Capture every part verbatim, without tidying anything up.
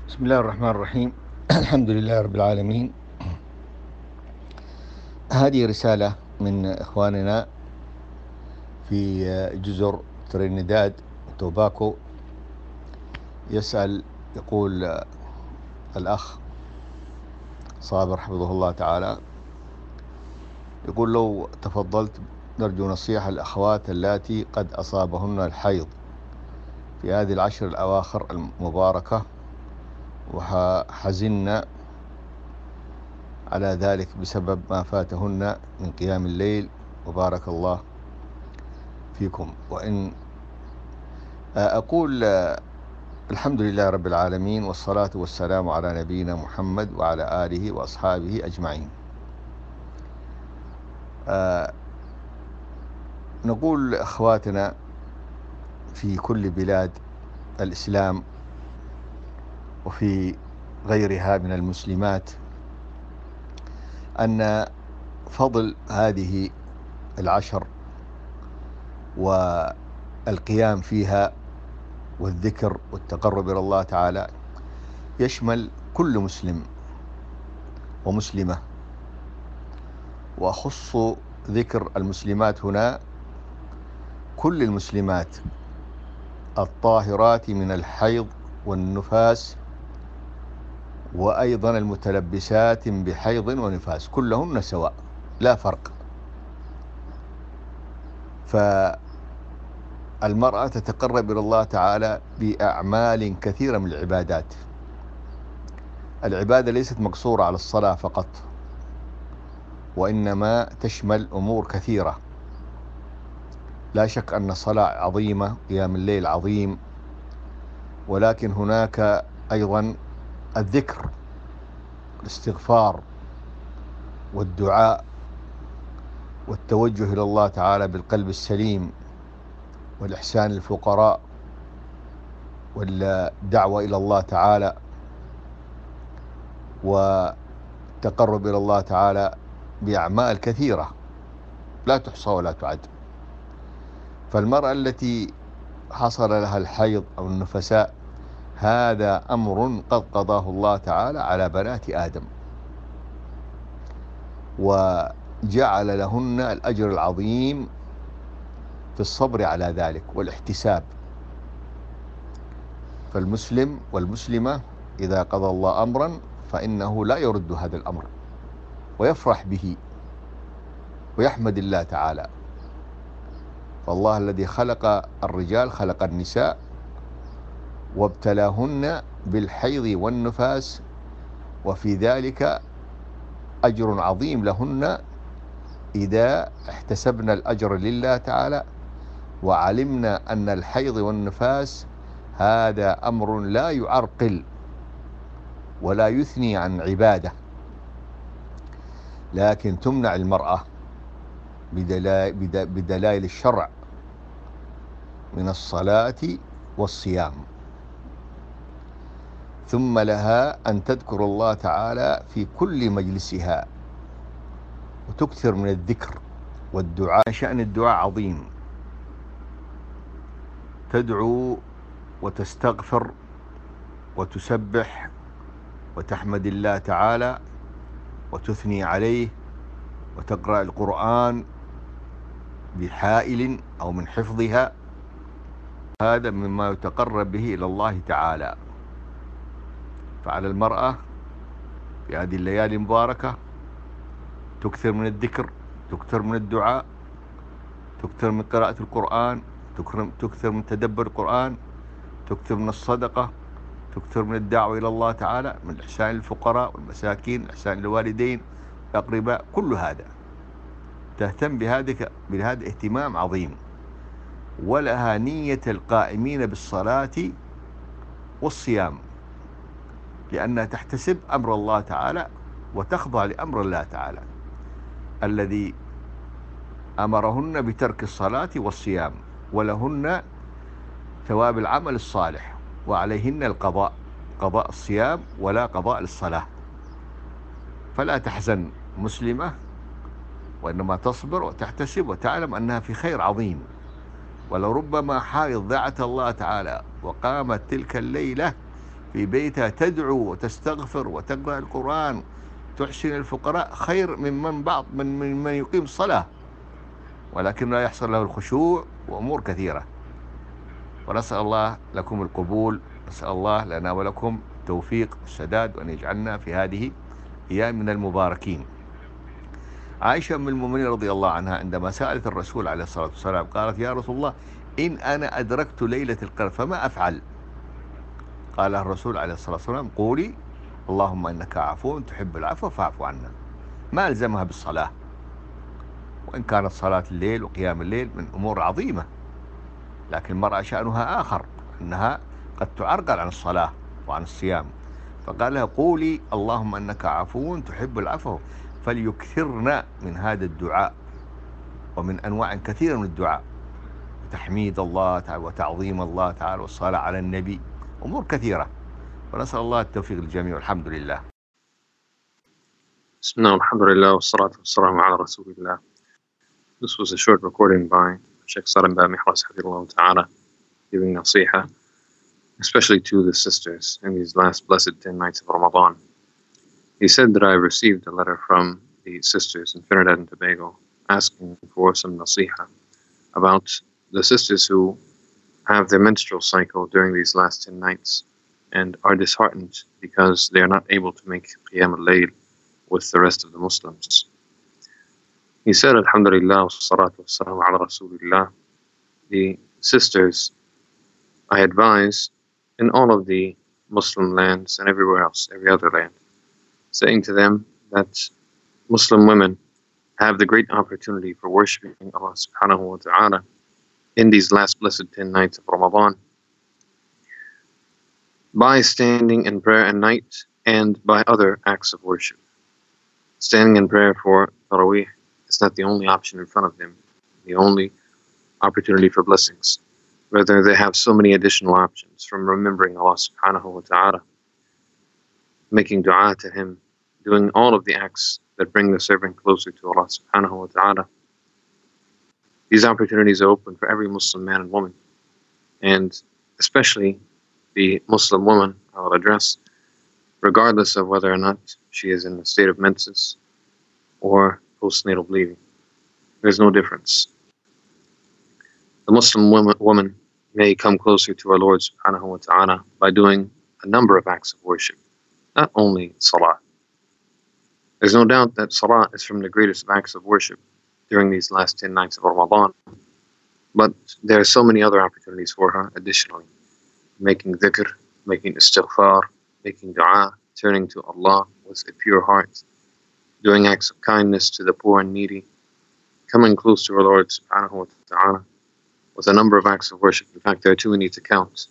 بسم الله الرحمن الرحيم. الحمد لله رب العالمين. هذه رسالة من إخواننا في جزر ترينيداد وتوباكو. يسأل يقول الأخ صابر حفظه الله تعالى، يقول لو تفضلت نرجو نصيحة للأخوات اللاتي قد أصابهن الحيض في هذه العشر الأواخر المباركة، وحزن على ذلك بسبب ما فاتهن من قيام الليل، وبارك الله فيكم. وإن أقول الحمد لله رب العالمين، والصلاة والسلام على نبينا محمد وعلى آله وأصحابه أجمعين. نقول أخواتنا في كل بلاد الإسلام وفي غيرها من المسلمات أن فضل هذه العشر والقيام فيها والذكر والتقرب إلى الله تعالى يشمل كل مسلم ومسلمة، وأخص ذكر المسلمات هنا كل المسلمات الطاهرات من الحيض والنفاس، وأيضا المتلبسات بحيض ونفاس، كلهن سواء لا فرق. فالمرأة تتقرب إلى الله تعالى بأعمال كثيرة من العبادات. العبادة ليست مقصورة على الصلاة فقط، وإنما تشمل أمور كثيرة. لا شك أن الصلاة عظيمة، قيام الليل عظيم، ولكن هناك أيضا الذكر، الاستغفار والدعاء والتوجه إلى الله تعالى بالقلب السليم، والإحسان للفقراء، والدعوة إلى الله تعالى، والتقرب إلى الله تعالى بأعمال كثيرة لا تحصى ولا تعد. فالمرأة التي حصل لها الحيض أو النفساء هذا أمر قد قضاه الله تعالى على بنات آدم، وجعل لهن الأجر العظيم في الصبر على ذلك والاحتساب. فالمسلم والمسلمة إذا قضى الله أمرا فإنه لا يرد هذا الأمر، ويفرح به ويحمد الله تعالى. فالله الذي خلق الرجال خلق النساء وابتلاهن بالحيض والنفاس، وفي ذلك أجر عظيم لهن إذا احتسبنا الأجر لله تعالى، وعلمنا أن الحيض والنفاس هذا أمر لا يعرقل ولا يثني عن عبادة، لكن تمنع المرأة بدلائل الشرع من الصلاة والصيام. ثم لها أن تذكر الله تعالى في كل مجلسها، وتكثر من الذكر والدعاء. شأن الدعاء عظيم، تدعو وتستغفر وتسبح وتحمد الله تعالى وتثني عليه، وتقرأ القرآن بحائل أو من حفظها. هذا مما يتقرب به إلى الله تعالى. فعلى المرأة في هذه الليالي المباركة تكثر من الذكر، تكثر من الدعاء، تكثر من قراءة القرآن، تكثر من تدبر القرآن، تكثر من الصدقة، تكثر من الدعوة إلى الله تعالى، من الإحسان للفقراء والمساكين، الإحسان للوالدين الأقرباء. كل هذا تهتم بهذا بهذا اهتمام عظيم. ولها نية القائمين بالصلاة والصيام، لأنها تحتسب أمر الله تعالى وتخضع لأمر الله تعالى الذي أمرهن بترك الصلاة والصيام، ولهن ثواب العمل الصالح، وعليهن القضاء، قضاء الصيام ولا قضاء للصلاة. فلا تحزن مسلمة، وإنما تصبر وتحتسب وتعلم أنها في خير عظيم. ولربما حائض دعت الله تعالى وقامت تلك الليلة في بيتها تدعو وتستغفر وتقرأ القرآن، تحسن الفقراء، خير ممن بعض من من, من يقيم الصلاة ولكن لا يحصل له الخشوع وأمور كثيرة. ونسأل الله لكم القبول، نسأل الله لنا ولكم التوفيق والسداد، وأن يجعلنا في هذه أيام من المباركين. عائشة أم المؤمنين رضي الله عنها عندما سألت الرسول عليه الصلاة والسلام قالت: يا رسول الله، إن أنا أدركت ليلة القدر فما أفعل؟ قال الرسول عليه الصلاة والسلام: قولي اللهم إنك عفو تحب العفو فاعف عنا. ما ألزمها بالصلاة، وإن كانت صلاة الليل وقيام الليل من أمور عظيمة، لكن المرأة شأنها آخر، أنها قد تعرقل عن الصلاة وعن الصيام، فقال لها: قولي اللهم إنك عفو تحب العفو. فليكثرن من هذا الدعاء ومن أنواع كثيرة من الدعاء، تحميد الله تعالى وتعظيم الله تعالى والصلاة على النبي، أمور كثيرة. ونسأل الله التوفيق للجميع والحمد لله. بسم الله والحمد لله والصلاة والسلام على رسول الله. This was a short recording by Sheikh Salim Ba Mihras Hafidhullah Ta'ala giving nasiha, especially to the sisters in these last blessed ten nights of Ramadan. He said that I received a letter from the sisters in Trinidad and Tobago asking for some nasiha about the sisters who have their menstrual cycle during these last ten nights and are disheartened because they are not able to make Qiyam al-Layl with the rest of the Muslims. He said, Alhamdulillah, wassalatu wassalamu ala Rasulillah. The sisters, I advise in all of the Muslim lands and everywhere else, every other land, saying to them that Muslim women have the great opportunity for worshipping Allah subhanahu wa ta'ala in these last blessed ten nights of Ramadan by standing in prayer at night and by other acts of worship. Standing in prayer for Taraweeh is not the only option in front of them, the only opportunity for blessings. Rather, they have so many additional options, from remembering Allah subhanahu wa ta'ala, making dua to Him, doing all of the acts that bring the servant closer to Allah subhanahu wa ta'ala. These opportunities are open for every Muslim man and woman, and especially the Muslim woman I will address, regardless of whether or not she is in a state of menses or postnatal bleeding. There's no difference. The Muslim woman, woman may come closer to our Lord subhanahu wa ta'ala by doing a number of acts of worship, not only salah. There's no doubt that salah is from the greatest of acts of worship during these last ten nights of Ramadan, but there are so many other opportunities for her additionally. Making dhikr, making istighfar, making dua, turning to Allah with a pure heart, doing acts of kindness to the poor and needy, coming close to our Lord subhanahu wa ta'ala with a number of acts of worship. In fact, there are too many to count.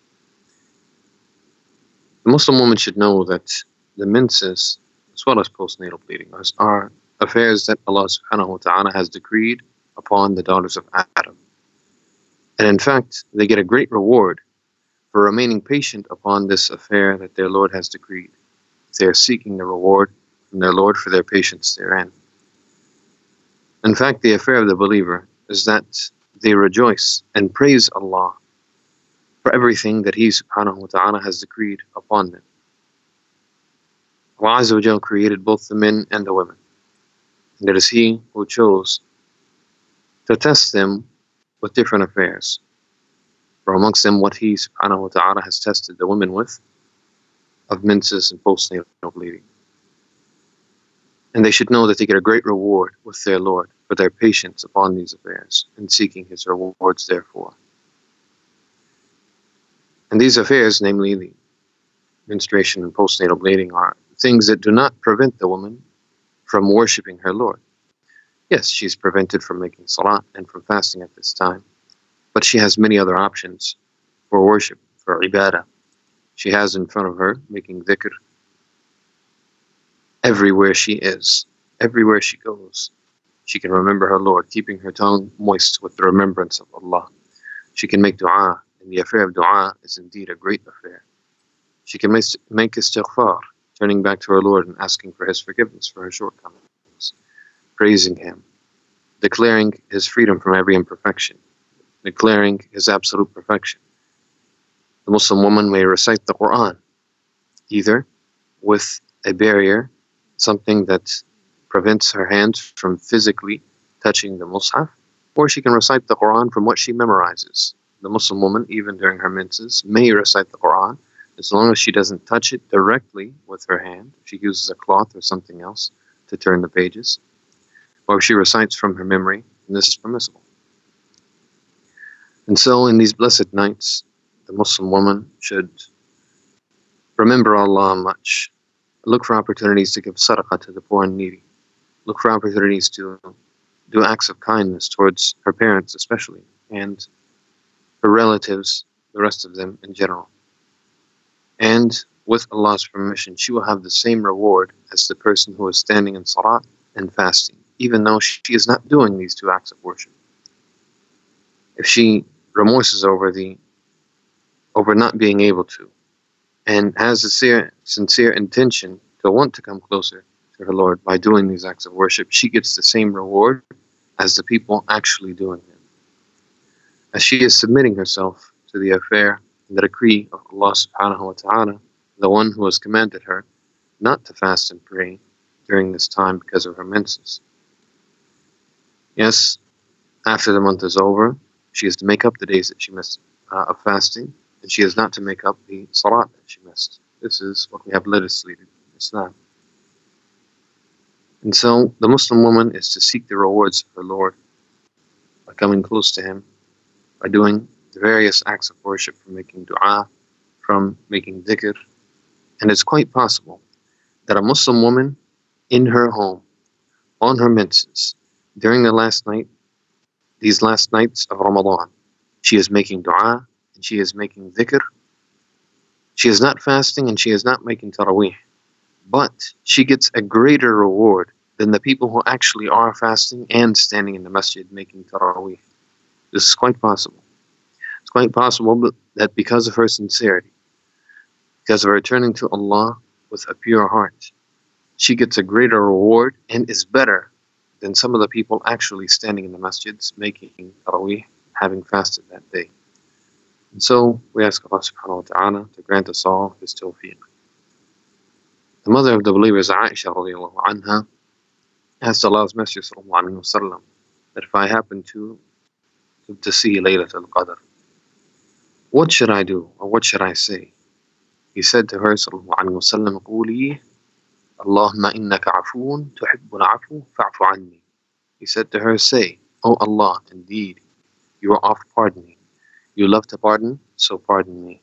The Muslim woman should know that the menses, as well as postnatal bleeding, are affairs that Allah subhanahu wa ta'ala has decreed upon the daughters of Adam. And in fact, they get a great reward for remaining patient upon this affair that their Lord has decreed. They are seeking the reward from their Lord for their patience therein. In fact, the affair of the believer is that they rejoice and praise Allah for everything that He subhanahu wa ta'ala has decreed upon them. Allah Azza wa Jal created both the men and the women, and it is He who chose to test them with different affairs. For amongst them, what He subhanahu wa ta'ala has tested the women with, of menses and postnatal bleeding. And they should know that they get a great reward with their Lord for their patience upon these affairs and seeking His rewards therefore. And these affairs, namely the menstruation and postnatal bleeding, are things that do not prevent the woman from worshipping her Lord. Yes, she's prevented from making salah and from fasting at this time, but she has many other options for worship, for ibadah. She has in front of her making dhikr everywhere she is, everywhere she goes. She can remember her Lord, keeping her tongue moist with the remembrance of Allah. She can make dua, and the affair of dua is indeed a great affair. She can make istighfar, turning back to her Lord and asking for His forgiveness for her shortcomings, praising Him, declaring His freedom from every imperfection, declaring His absolute perfection. The Muslim woman may recite the Quran either with a barrier, something that prevents her hands from physically touching the Mus'haf, or she can recite the Quran from what she memorizes. The Muslim woman, even during her menses, may recite the Quran as long as she doesn't touch it directly with her hand. She uses a cloth or something else to turn the pages, or she recites from her memory, and this is permissible. And so in these blessed nights, the Muslim woman should remember Allah much, look for opportunities to give sadaqah to the poor and needy, look for opportunities to do acts of kindness towards her parents especially, and her relatives, the rest of them in general. And with Allah's permission, she will have the same reward as the person who is standing in salat and fasting, even though she is not doing these two acts of worship. If she remorses over the over not being able to, and has a sincere, sincere intention to want to come closer to her Lord by doing these acts of worship, she gets the same reward as the people actually doing them. As she is submitting herself to the affair and the decree of Allah subhanahu wa ta'ala, the one who has commanded her not to fast and pray during this time because of her menses. Yes, after the month is over, she is to make up the days that she missed uh, of fasting, and she is not to make up the salat that she missed. This is what we have legislated in Islam. And so the Muslim woman is to seek the rewards of her Lord by coming close to Him, by doing the various acts of worship, from making dua, from making dhikr. And it's quite possible that a Muslim woman in her home, on her menses, during the last night, these last nights of Ramadan, she is making dua and she is making dhikr. She is not fasting and she is not making taraweeh, but she gets a greater reward than the people who actually are fasting and standing in the masjid making taraweeh. This is quite possible. It's quite possible that because of her sincerity, because of her turning to Allah with a pure heart, she gets a greater reward and is better than some of the people actually standing in the masjids making taraweeh, having fasted that day. And so we ask Allah subhanahu wa ta'ala to grant us all His tawfiq. The mother of the believers, Aisha radiallahu anha, asked Allah's Messenger sallallahu alayhi wa sallam that if I happen to, to, to see Laylatul Qadr, what should I do or what should I say? He said to her sallallahu alayhi wa sallam, قولي Allahumma innaka afoon tuhibbul afu fa'fu anni. He said to her, say, O Allah, indeed, you are oft pardoning. You love to pardon, so pardon me.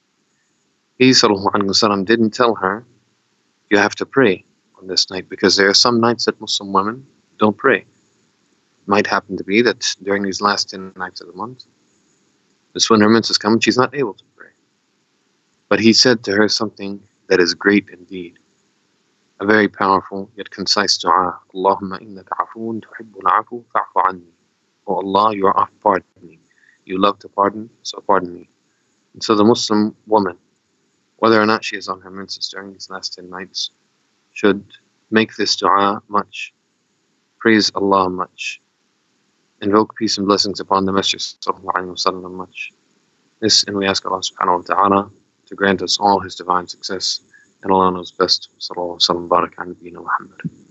He sallallahu alayhi wa sallam didn't tell her, you have to pray on this night, because there are some nights that Muslim women don't pray. It might happen to be that during these last ten nights of the month, this when her menses come, she's not able to pray. But he said to her something that is great indeed. A very powerful yet concise dua. Allahumma innaka afoon tuhibbul afu fa'fu anni. Oh Allah, you are oft pardoning. You love to pardon, so pardon me. And so the Muslim woman, whether or not she is on her menses during these last ten nights, should make this dua much, praise Allah much, invoke peace and blessings upon the Messenger sallallahu alayhi wa sallam much. This, and we ask Allah subhanahu wa ta'ala to grant us all His divine success, and Allah knows best. Sallallahu alayhi wa sallam, barak ala nabiyyina Muhammad.